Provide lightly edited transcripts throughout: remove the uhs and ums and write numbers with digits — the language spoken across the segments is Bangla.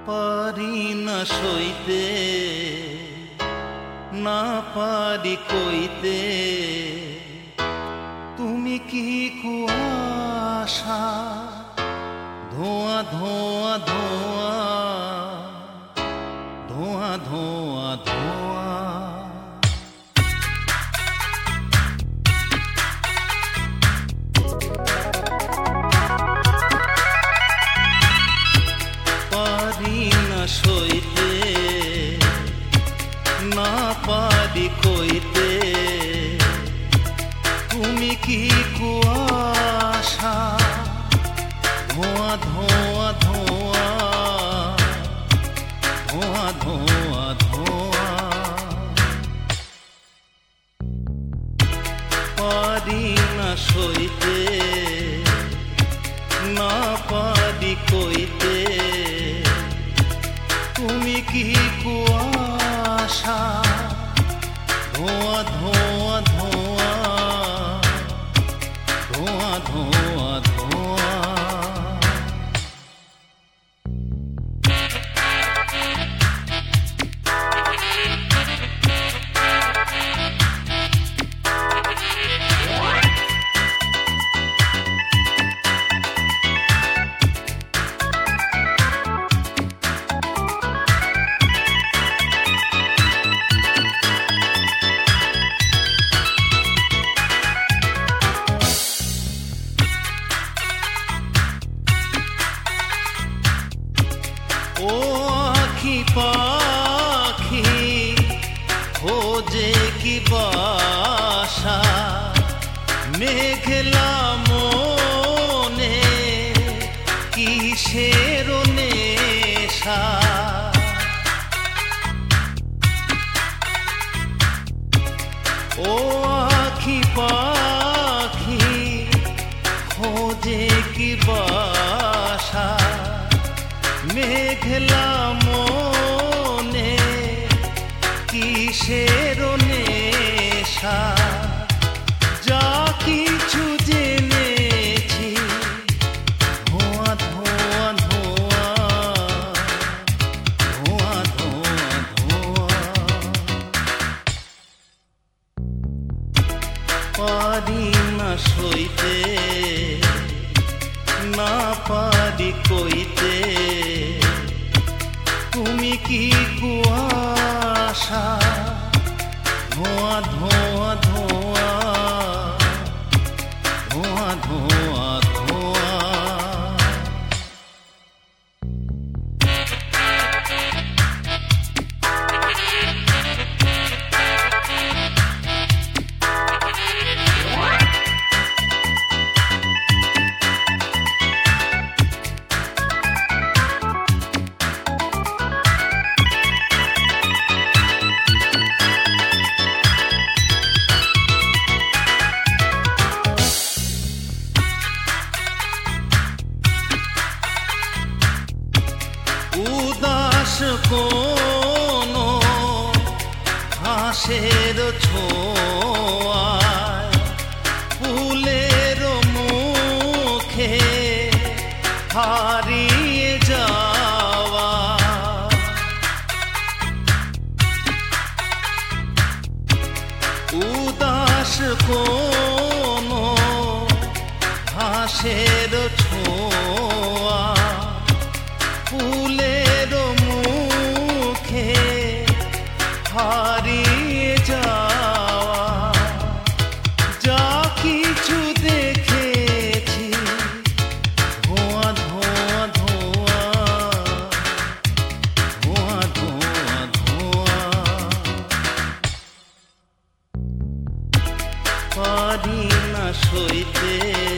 পারি না সইতে, না পারি কইতে, তুমি কি কুয়াশা, ধোঁয়া ধোঁয়া ধোঁয়া, ধোঁয়া ধোঁয়া ধোঁয়া। পারি না সইতে, না পারি কইতে, তুমি কি কুয়াশা, ধোঁয়া ধোঁয়া ধোঁয়া, ধোঁয়া ধোঁয়া ধোঁয়া। পারি না সইতে, না পারি কইতে, তুমি কি কুয়াশা, ধোঁয়া ধোঁয়া ধোঁয়া, ধোঁয়া ধোঁয়া ধোঁয়া। ও আখি পাখি খোঁজে কি বাসা, মেঘলা মনে কিসের নেশা। ও আখি পাখি খোঁজে কি বাসা, মেঘলা মনে কিসের নেশা। যা কিছু জেনেছি ধোঁয়া ধোঁয়া ধোঁয়া, ধোঁয়া ধোঁয়া ধোঁয়া। পারি না সইতে, না পারি কইতে, তুমি কি কুয়াশা, ধোঁয়া ধোঁয়া ধোঁয়া, ধোঁয়া ধোঁয়া ধোঁয়া। উদাস কোনো ঘাসের ছোঁয়ায়, ফুলের মুখে হারিয়ে যাওয়া। উদাস কোনো ঘাসের ছোঁয়া, ফুলের মুখে হারিয়ে যাওয়া। যা কিছু দেখেছি ধোঁয়া ধোঁয়া ধোঁয়া, ধোঁয়া ধোঁয়া ধোঁয়া। পারি না সইতে,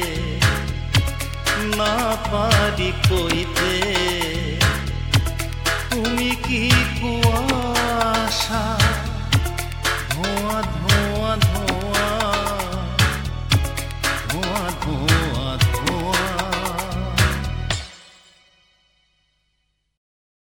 না পারি কইতে, তুমি কি কুয়াশা,